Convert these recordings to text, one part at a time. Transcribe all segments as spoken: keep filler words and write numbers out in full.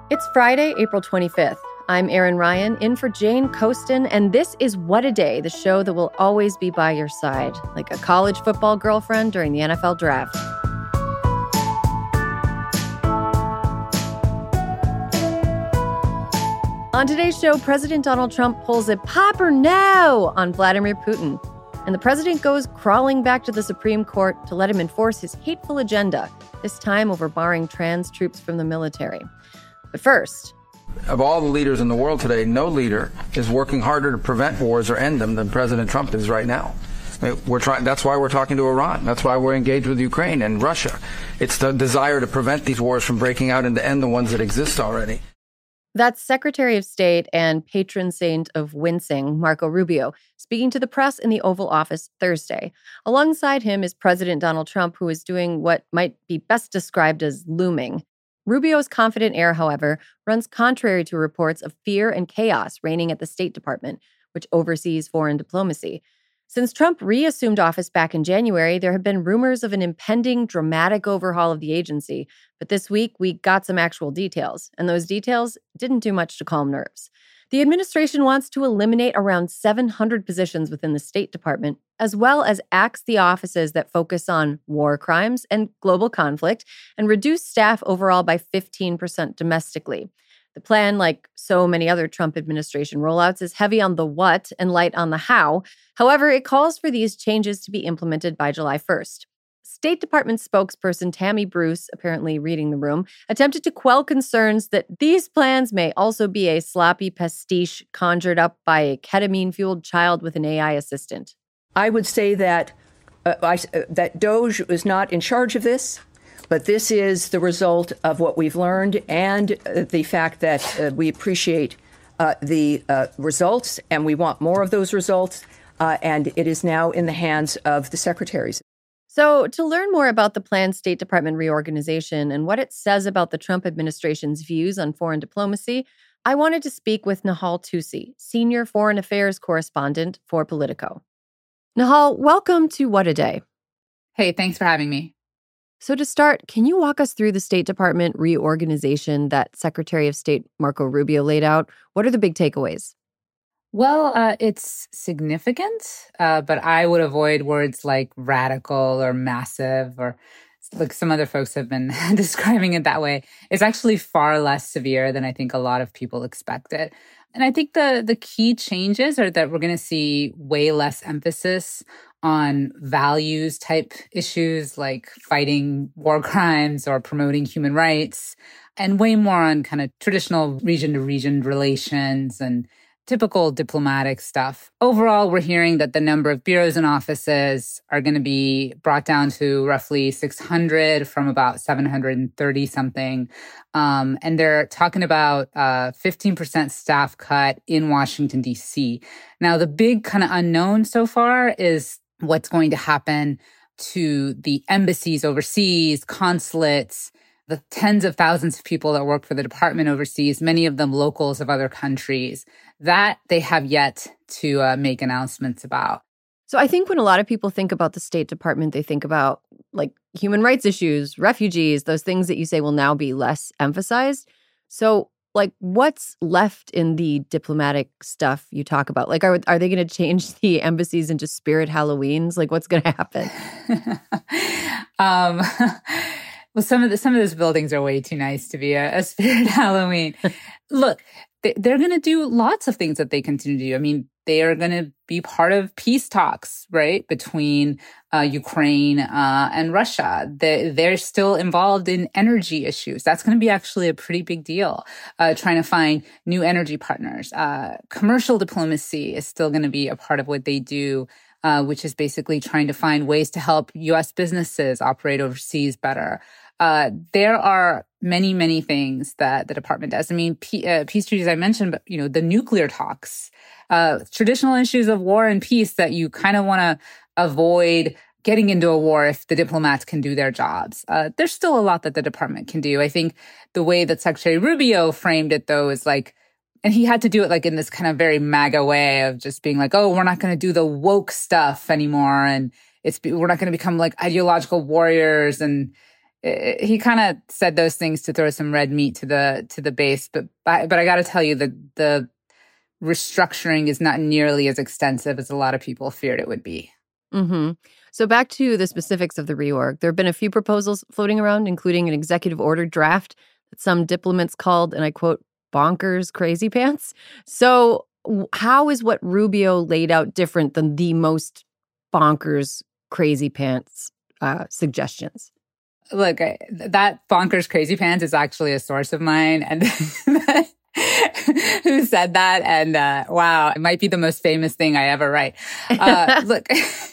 It's Friday, April twenty-fifth. I'm Erin Ryan, in for Jane Coaston, and this is What a Day, the show that will always be by your side, like a college football girlfriend during the N F L draft. On today's show, President Donald Trump pulls a pop or no on Vladimir Putin, and the president goes crawling back to the Supreme Court to let him enforce his hateful agenda, this time over barring trans troops from the military. But first, of all the leaders in the world today, no leader is working harder to prevent wars or end them than President Trump is right now. I mean, we're trying. That's why we're talking to Iran. That's why we're engaged with Ukraine and Russia. It's the desire to prevent these wars from breaking out and to end the ones that exist already. That's Secretary of State and patron saint of wincing, Marco Rubio, speaking to the press in the Oval Office Thursday. Alongside him is President Donald Trump, who is doing what might be best described as looming. Rubio's confident air, however, runs contrary to reports of fear and chaos reigning at the State Department, which oversees foreign diplomacy. Since Trump reassumed office back in January, there have been rumors of an impending dramatic overhaul of the agency. But this week, we got some actual details, and those details didn't do much to calm nerves. The administration wants to eliminate around seven hundred positions within the State Department, as well as axe the offices that focus on war crimes and global conflict, and reduce staff overall by fifteen percent domestically. The plan, like so many other Trump administration rollouts, is heavy on the what and light on the how. However, it calls for these changes to be implemented by July first. State Department spokesperson Tammy Bruce, apparently reading the room, attempted to quell concerns that these plans may also be a sloppy pastiche conjured up by a ketamine-fueled child with an A I assistant. I would say that uh, I, uh, that DOGE is not in charge of this, but this is the result of what we've learned and uh, the fact that uh, we appreciate uh, the uh, results and we want more of those results, uh, and it is now in the hands of the secretaries. So to learn more about the planned State Department reorganization and what it says about the Trump administration's views on foreign diplomacy, I wanted to speak with Nehal Tousi, senior foreign affairs correspondent for Politico. Nehal, welcome to What a Day. Hey, thanks for having me. So to start, can you walk us through the State Department reorganization that Secretary of State Marco Rubio laid out? What are the big takeaways? Well, uh, it's significant, uh, but I would avoid words like radical or massive, or like some other folks have been describing it that way. It's actually far less severe than I think a lot of people expected. And I think the the key changes are that we're going to see way less emphasis on values type issues like fighting war crimes or promoting human rights, and way more on kind of traditional region to region relations and typical diplomatic stuff. Overall, we're hearing that the number of bureaus and offices are going to be brought down to roughly six hundred from about seven hundred thirty something. Um, and they're talking about a fifteen percent staff cut in Washington, D C. Now, the big kind of unknown so far is what's going to happen to the embassies overseas, consulates, the tens of thousands of people that work for the department overseas, many of them locals of other countries, that they have yet to uh, make announcements about. So I think when a lot of people think about the State Department, they think about like human rights issues, refugees, those things that you say will now be less emphasized. So like what's left in the diplomatic stuff you talk about? Like are, are they going to change the embassies into Spirit Halloweens? Like what's going to happen? um Well, some of the, some of those buildings are way too nice to be a, a Spirit Halloween. Look, they, they're going to do lots of things that they continue to do. I mean, they are going to be part of peace talks, right, between uh, Ukraine uh, and Russia. They, they're still involved in energy issues. That's going to be actually a pretty big deal, uh, trying to find new energy partners. Uh, commercial diplomacy is still going to be a part of what they do, uh, which is basically trying to find ways to help U S businesses operate overseas better. Uh, there are many, many things that the department does. I mean, P- uh, peace treaties I mentioned, but, you know, the nuclear talks, uh, traditional issues of war and peace that you kind of want to avoid getting into a war if the diplomats can do their jobs. Uh, there's still a lot that the department can do. I think the way that Secretary Rubio framed it, though, is like, and he had to do it like in this kind of very MAGA way of just being like, oh, we're not going to do the woke stuff anymore. And it's we're not going to become like ideological warriors. And it, he kind of said those things to throw some red meat to the to the base. But but, but I got to tell you, the the restructuring is not nearly as extensive as a lot of people feared it would be. Mm-hmm. So back to the specifics of the reorg. There have been a few proposals floating around, including an executive order draft that some diplomats called, and I quote, bonkers crazy pants. So how is what Rubio laid out different than the most bonkers crazy pants uh, suggestions? Look, I, that bonkers crazy pants is actually a source of mine. And who said that? And uh, wow, it might be the most famous thing I ever write. Uh, look,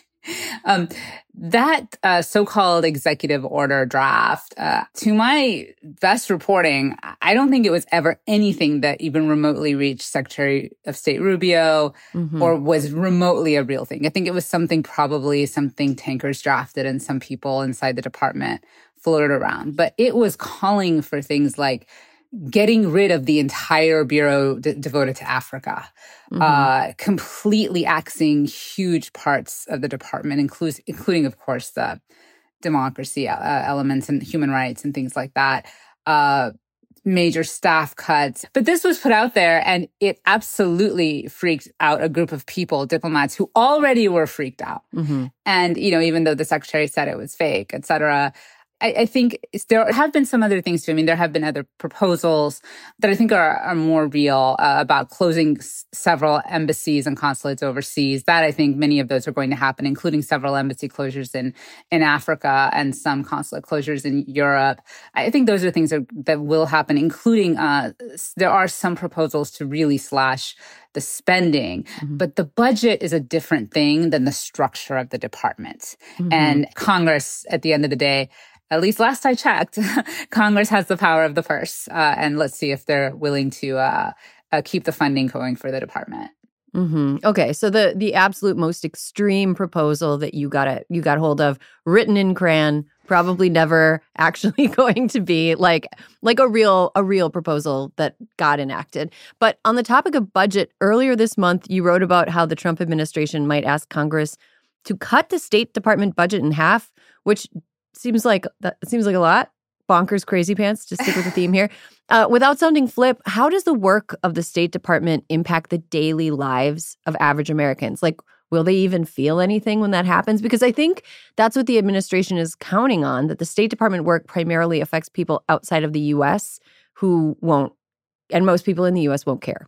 um, that uh, so-called executive order draft, uh, to my best reporting, I don't think it was ever anything that even remotely reached Secretary of State Rubio mm-hmm. or was remotely a real thing. I think it was something probably some think tankers drafted and some people inside the department floated around. But it was calling for things like getting rid of the entire bureau d- devoted to Africa, mm-hmm. uh, completely axing huge parts of the department, includes, including, of course, the democracy uh, elements and human rights and things like that, uh, major staff cuts. But this was put out there, and it absolutely freaked out a group of people, diplomats, who already were freaked out. Mm-hmm. And, you know, even though the secretary said it was fake, et cetera, I, I think there have been some other things too. I mean, there have been other proposals that I think are, are more real uh, about closing s- several embassies and consulates overseas. That I think many of those are going to happen, including several embassy closures in, in Africa and some consulate closures in Europe. I think those are things that, that will happen, including uh, there are some proposals to really slash the spending, mm-hmm. but the budget is a different thing than the structure of the department. Mm-hmm. And Congress, at the end of the day, at least last I checked, Congress has the power of the purse. Uh, and let's see if they're willing to uh, uh, keep the funding going for the department. Mm-hmm. Okay, so the the absolute most extreme proposal that you got a, you got hold of, written in crayon, probably never actually going to be like like a real a real proposal that got enacted. But on the topic of budget, earlier this month, you wrote about how the Trump administration might ask Congress to cut the State Department budget in half, which Seems like that seems like a lot. Bonkers crazy pants, to stick with the theme here. Uh, without sounding flip, how does the work of the State Department impact the daily lives of average Americans? Like, will they even feel anything when that happens? Because I think that's what the administration is counting on, that the State Department work primarily affects people outside of the U S who won't, and most people in the U S won't care.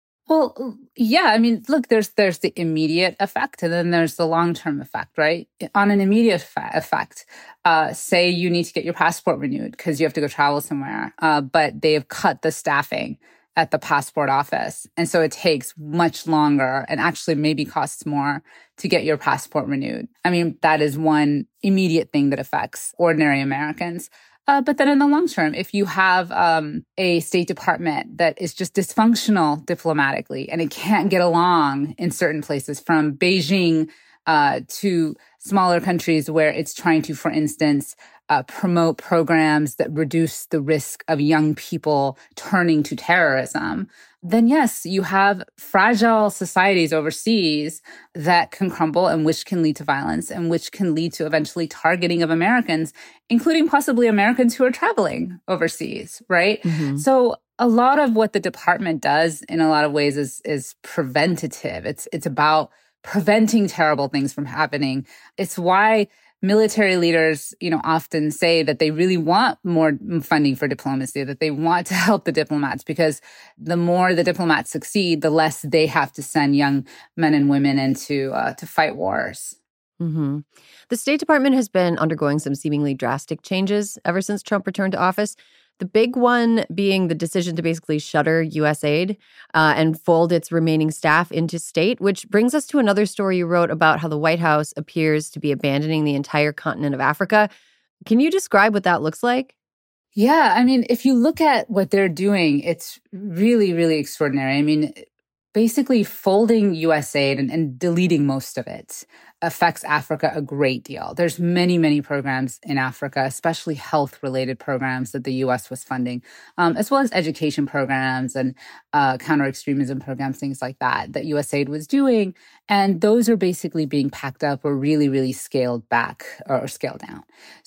Well, yeah, I mean, look, there's there's the immediate effect and then there's the long-term effect, right? On an immediate fa- effect, uh, say you need to get your passport renewed because you have to go travel somewhere, uh, but they have cut the staffing at the passport office. And so it takes much longer and actually maybe costs more to get your passport renewed. I mean, that is one immediate thing that affects ordinary Americans. Uh, but then in the long term, if you have um, a State Department that is just dysfunctional diplomatically and it can't get along in certain places, from Beijing uh, to smaller countries where it's trying to, for instance, uh, promote programs that reduce the risk of young people turning to terrorism, then yes, you have fragile societies overseas that can crumble and which can lead to violence and which can lead to eventually targeting of Americans, including possibly Americans who are traveling overseas, right? Mm-hmm. So a lot of what the department does in a lot of ways is, is preventative. It's, it's about preventing terrible things from happening. It's why military leaders, you know, often say that they really want more funding for diplomacy, that they want to help the diplomats, because the more the diplomats succeed, the less they have to send young men and women into uh, to fight wars. Mm-hmm. The State Department has been undergoing some seemingly drastic changes ever since Trump returned to office. The big one being the decision to basically shutter U S aid uh, and fold its remaining staff into state, which brings us to another story you wrote about how the White House appears to be abandoning the entire continent of Africa. Can you describe what that looks like? Yeah, I mean, if you look at what they're doing, it's really, really extraordinary. I mean, basically folding U S aid and, and deleting most of it affects Africa a great deal. There's many, many programs in Africa, especially health-related programs that the U S was funding, um, as well as education programs and uh, counter-extremism programs, things like that, that U S A I D was doing. And those are basically being packed up or really, really scaled back or scaled down.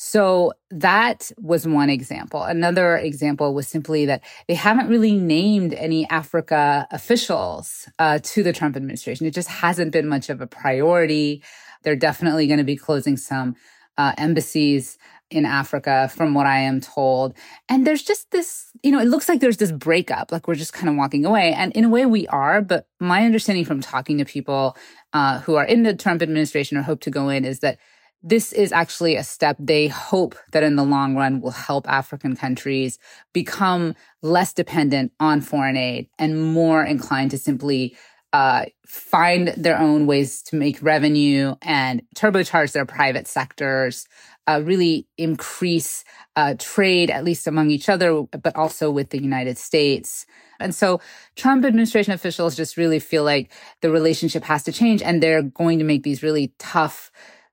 So that was one example. Another example was simply that they haven't really named any Africa officials uh, to the Trump administration. It just hasn't been much of a priority. They're definitely going to be closing some uh, embassies in Africa, from what I am told. And there's just this, you know, it looks like there's this breakup, like we're just kind of walking away. And in a way we are, but my understanding from talking to people uh, who are in the Trump administration or hope to go in is that this is actually a step they hope that in the long run will help African countries become less dependent on foreign aid and more inclined to simply uh, find their own ways to make revenue and turbocharge their private sectors, uh, really increase uh, trade, at least among each other, but also with the United States. And so Trump administration officials just really feel like the relationship has to change, and they're going to make these really tough,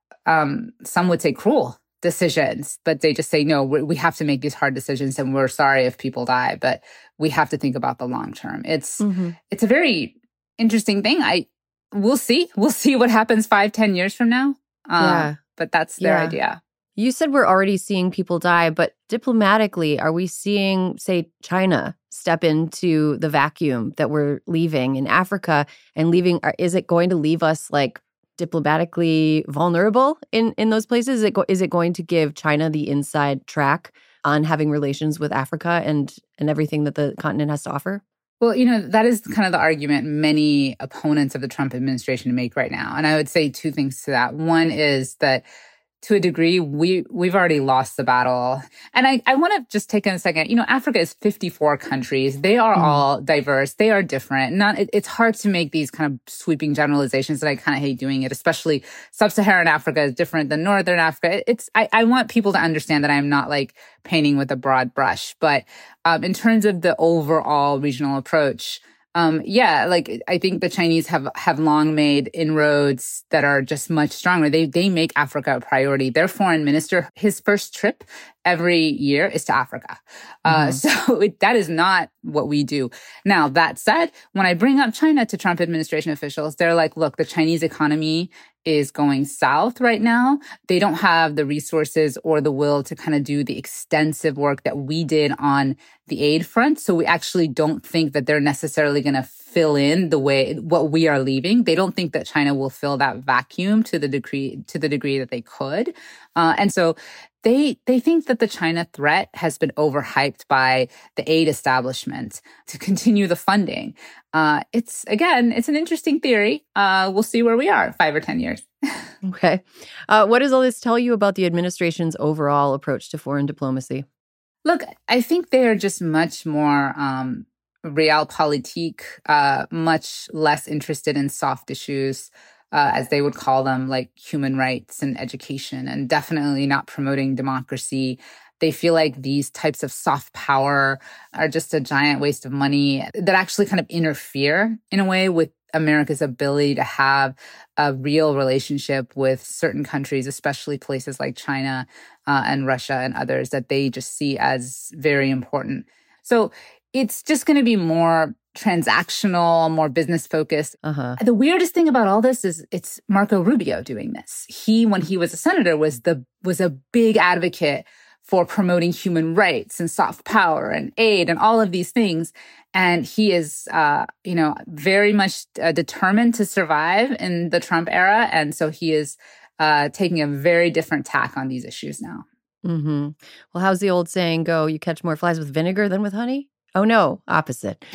um, some would say cruel decisions, but they just say, no, we, we have to make these hard decisions, and we're sorry if people die, but we have to think about the long term. It's mm-hmm. it's a very interesting thing. I we'll see. We'll see what happens five, ten years from now. Um, yeah. But that's their yeah. idea. You said we're already seeing people die, but diplomatically, are we seeing, say, China step into the vacuum that we're leaving in Africa and leaving? Is it going to leave us like diplomatically vulnerable in, in those places? Is it, go, is it going to give China the inside track on having relations with Africa and, and everything that the continent has to offer? Well, you know, that is kind of the argument many opponents of the Trump administration make right now. And I would say two things to that. One is that to a degree, we, we've already lost the battle. And I, I want to just take in a second. You know, Africa is fifty-four countries. They are mm. all diverse. They are different. Not, it, it's hard to make these kind of sweeping generalizations, and I kind of hate doing it, especially sub-Saharan Africa is different than Northern Africa. It's, I, I want people to understand that I'm not like painting with a broad brush. But um, in terms of the overall regional approach, Um, yeah, like I think the Chinese have have long made inroads that are just much stronger. They they make Africa a priority. Their foreign minister, his first trip every year is to Africa. Uh, mm-hmm. So it, that is not what we do. Now, that said, when I bring up China to Trump administration officials, they're like, look, the Chinese economy is going south right now. They don't have the resources or the will to kind of do the extensive work that we did on the aid front. So we actually don't think that they're necessarily going to fill in the way what we are leaving. They don't think that China will fill that vacuum to the degree to the degree that they could. Uh, and so they they think that the China threat has been overhyped by the aid establishment to continue the funding. Uh, it's, again, it's an interesting theory. Uh, we'll see where we are in five or ten years. Okay. Uh, what does all this tell you about the administration's overall approach to foreign diplomacy? Look, I think they are just much more um, realpolitik, uh, much less interested in soft issues, uh, as they would call them, like human rights and education, and definitely not promoting democracy. They feel like these types of soft power are just a giant waste of money that actually kind of interfere in a way with America's ability to have a real relationship with certain countries, especially places like China uh, and Russia and others that they just see as very important. So it's just going to be more transactional, more business focused. Uh-huh. The weirdest thing about all this is it's Marco Rubio doing this. He, when he was a senator, was the was a big advocate for promoting human rights and soft power and aid and all of these things. And he is, uh, you know, very much uh, determined to survive in the Trump era. And so he is uh, taking a very different tack on these issues now. Mm-hmm. Well, how's the old saying go? You catch more flies with vinegar than with honey? Oh, no, opposite.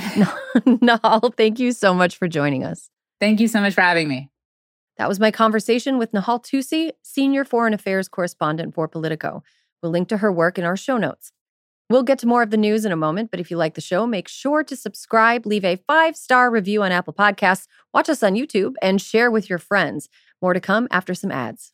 Nahal, thank you so much for joining us. Thank you so much for having me. That was my conversation with Nahal Tousi, Senior Foreign Affairs Correspondent for Politico. We'll link to her work in our show notes. We'll get to more of the news in a moment, but if you like the show, make sure to subscribe, leave a five-star review on Apple Podcasts, watch us on YouTube, and share with your friends. More to come after some ads.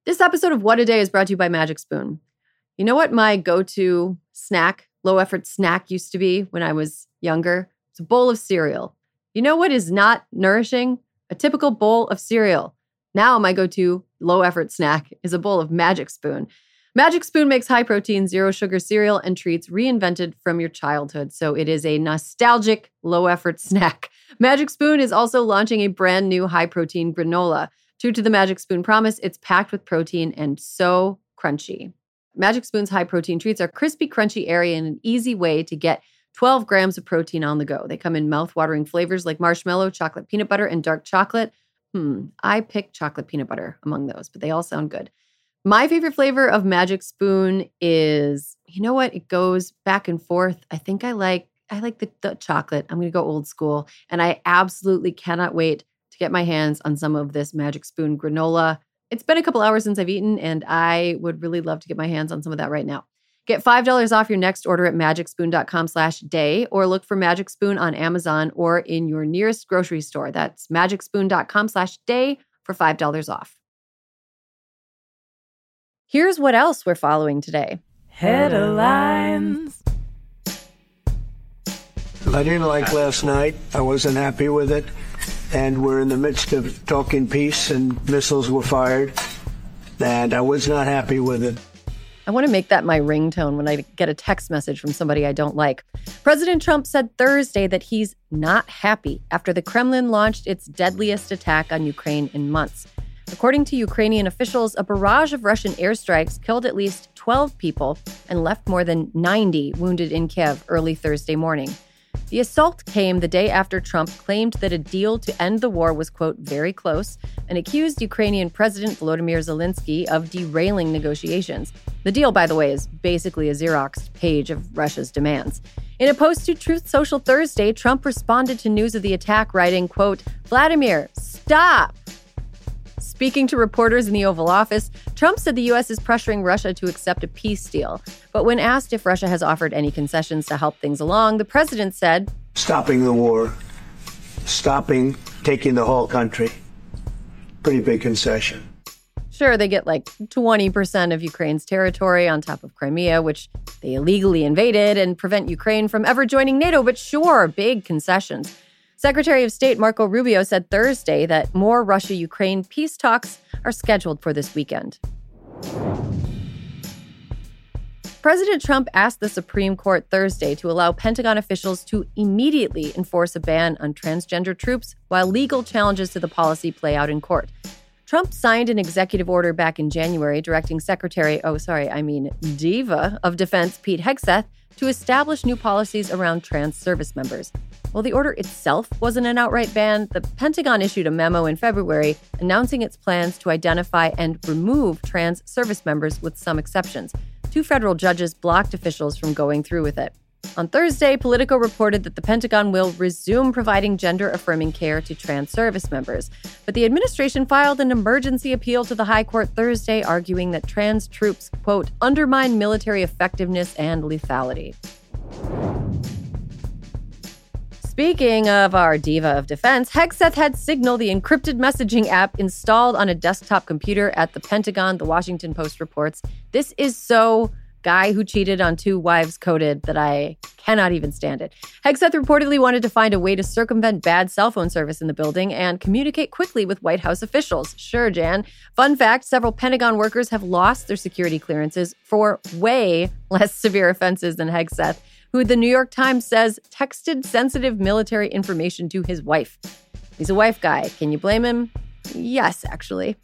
This episode of What a Day is brought to you by Magic Spoon. You know what my go-to snack, low-effort snack used to be when I was younger? It's a bowl of cereal. You know what is not nourishing? A typical bowl of cereal. Now my go-to low-effort snack is a bowl of Magic Spoon. Magic Spoon makes high-protein, zero-sugar cereal and treats reinvented from your childhood, so it is a nostalgic, low-effort snack. Magic Spoon is also launching a brand new high-protein granola. True to the Magic Spoon promise, it's packed with protein and so crunchy. Magic Spoon's high-protein treats are crispy, crunchy, airy, and an easy way to get twelve grams of protein on the go. They come in mouth-watering flavors like marshmallow, chocolate peanut butter, and dark chocolate. Hmm, I picked chocolate peanut butter among those, but they all sound good. My favorite flavor of Magic Spoon is, you know what? It goes back and forth. I think I like I like the, the chocolate. I'm going to go old school, and I absolutely cannot wait to get my hands on some of this Magic Spoon granola. It's been a couple hours since I've eaten, and I would really love to get my hands on some of that right now. Get five dollars off your next order at magicspoon.com slash day, or look for Magic Spoon on Amazon or in your nearest grocery store. That's magicspoon.com slash day for five dollars off. Here's what else we're following today. Headlines. I didn't like last night. I wasn't happy with it. And we're in the midst of talking peace, and missiles were fired. And I was not happy with it. I want to make that my ringtone when I get a text message from somebody I don't like. President Trump said Thursday that he's not happy after the Kremlin launched its deadliest attack on Ukraine in months. According to Ukrainian officials, a barrage of Russian airstrikes killed at least twelve people and left more than ninety wounded in Kiev early Thursday morning. The assault came the day after Trump claimed that a deal to end the war was, quote, very close, and accused Ukrainian President Volodymyr Zelensky of derailing negotiations. The deal, by the way, is basically a Xeroxed page of Russia's demands. In a post to Truth Social Thursday, Trump responded to news of the attack, writing, quote, Vladimir, stop! Speaking to reporters in the Oval Office, Trump said the U S is pressuring Russia to accept a peace deal. But when asked if Russia has offered any concessions to help things along, the president said, stopping the war, stopping taking the whole country. Pretty big concession. Sure, they get like twenty percent of Ukraine's territory on top of Crimea, which they illegally invaded, and prevent Ukraine from ever joining NATO. But sure, big concessions. Secretary of State Marco Rubio said Thursday that more Russia-Ukraine peace talks are scheduled for this weekend. President Trump asked the Supreme Court Thursday to allow Pentagon officials to immediately enforce a ban on transgender troops while legal challenges to the policy play out in court. Trump signed an executive order back in January directing Secretary, oh, sorry, I mean Diva of Defense Pete Hegseth to establish new policies around trans service members. While the order itself wasn't an outright ban, the Pentagon issued a memo in February announcing its plans to identify and remove trans service members with some exceptions. Two federal judges blocked officials from going through with it. On Thursday, Politico reported that the Pentagon will resume providing gender-affirming care to trans service members. But the administration filed an emergency appeal to the High Court Thursday, arguing that trans troops, quote, undermine military effectiveness and lethality. Speaking of our diva of defense, Hegseth had Signal, the encrypted messaging app, installed on a desktop computer at the Pentagon, the Washington Post reports. This is so guy who cheated on two wives coded that I cannot even stand it. Hegseth reportedly wanted to find a way to circumvent bad cell phone service in the building and communicate quickly with White House officials. Sure, Jan. Fun fact, several Pentagon workers have lost their security clearances for way less severe offenses than Hegseth, who the New York Times says texted sensitive military information to his wife. He's a wife guy. Can you blame him? Yes, actually.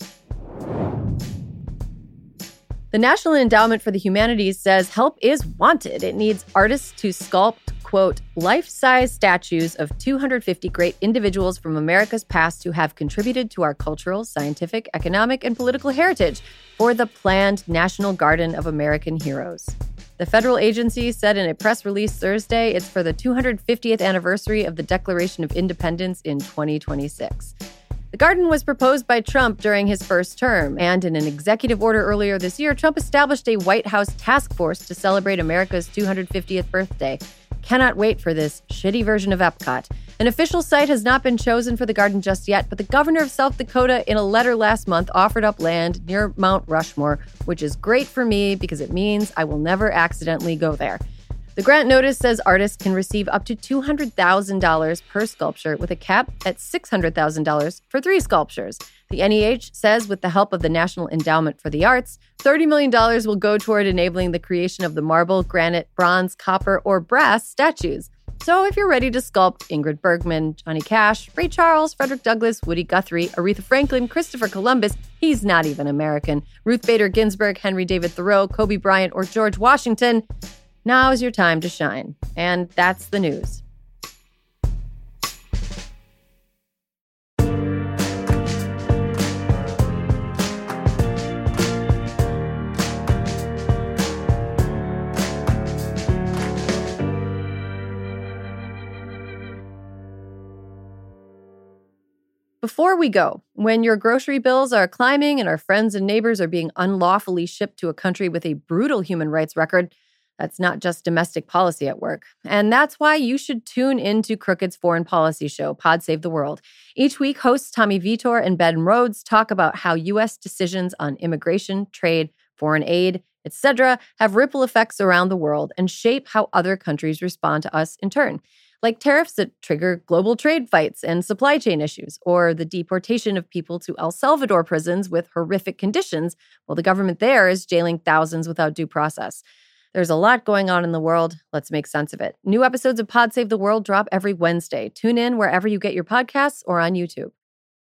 The National Endowment for the Humanities says help is wanted. It needs artists to sculpt, quote, life-size statues of two hundred fifty great individuals from America's past who have contributed to our cultural, scientific, economic, and political heritage for the planned National Garden of American Heroes. The federal agency said in a press release Thursday it's for the two hundred fiftieth anniversary of the Declaration of Independence in twenty twenty-six. The garden was proposed by Trump during his first term, and in an executive order earlier this year, Trump established a White House task force to celebrate America's two hundred fiftieth birthday. cannot wait for this shitty version of Epcot. An official site has not been chosen for the garden just yet, but the governor of South Dakota, in a letter last month, offered up land near Mount Rushmore, which is great for me because it means I will never accidentally go there. The grant notice says artists can receive up to two hundred thousand dollars per sculpture, with a cap at six hundred thousand dollars for three sculptures. The N E H says with the help of the National Endowment for the Arts, thirty million dollars will go toward enabling the creation of the marble, granite, bronze, copper, or brass statues. So if you're ready to sculpt Ingrid Bergman, Johnny Cash, Ray Charles, Frederick Douglass, Woody Guthrie, Aretha Franklin, Christopher Columbus, he's not even American, Ruth Bader Ginsburg, Henry David Thoreau, Kobe Bryant, or George Washington, now is your time to shine. And that's the news. Before we go, when your grocery bills are climbing and our friends and neighbors are being unlawfully shipped to a country with a brutal human rights record, that's not just domestic policy at work. And that's why you should tune into Crooked's foreign policy show, Pod Save the World. Each week, hosts Tommy Vitor and Ben Rhodes talk about how U S decisions on immigration, trade, foreign aid, et cetera have ripple effects around the world and shape how other countries respond to us in turn. Like tariffs that trigger global trade fights and supply chain issues, or the deportation of people to El Salvador prisons with horrific conditions while the government there is jailing thousands without due process. There's a lot going on in the world. Let's make sense of it. New episodes of Pod Save the World drop every Wednesday. Tune in wherever you get your podcasts or on YouTube.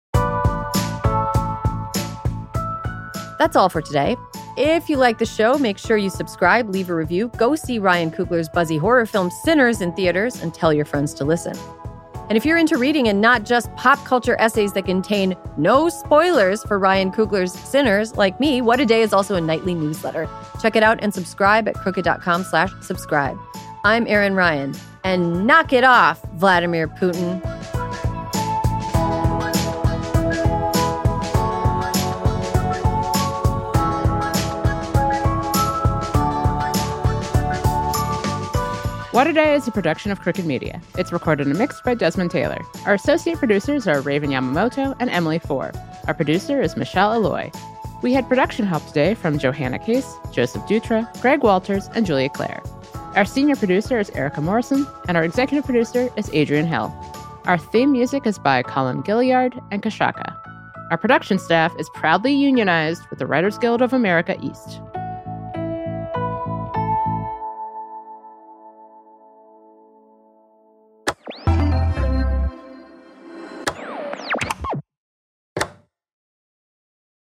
That's all for today. If you like the show, make sure you subscribe, leave a review, go see Ryan Coogler's buzzy horror film Sinners in theaters, and tell your friends to listen. And if you're into reading and not just pop culture essays that contain no spoilers for Ryan Coogler's Sinners, like me, What a Day is also a nightly newsletter. Check it out and subscribe at crooked.com slash subscribe. I'm Erin Ryan, and knock it off, Vladimir Putin. What a Day is a production of Crooked Media. It's recorded and mixed by Desmond Taylor. Our associate producers are Raven Yamamoto and Emily Four. Our producer is Michelle Alloy. We had production help today from Johanna Case, Joseph Dutra, Greg Walters, and Julia Clare. Our senior producer is Erica Morrison, and our executive producer is Adrian Hill. Our theme music is by Colin Gilliard and Kashaka. Our production staff is proudly unionized with the Writers Guild of America East.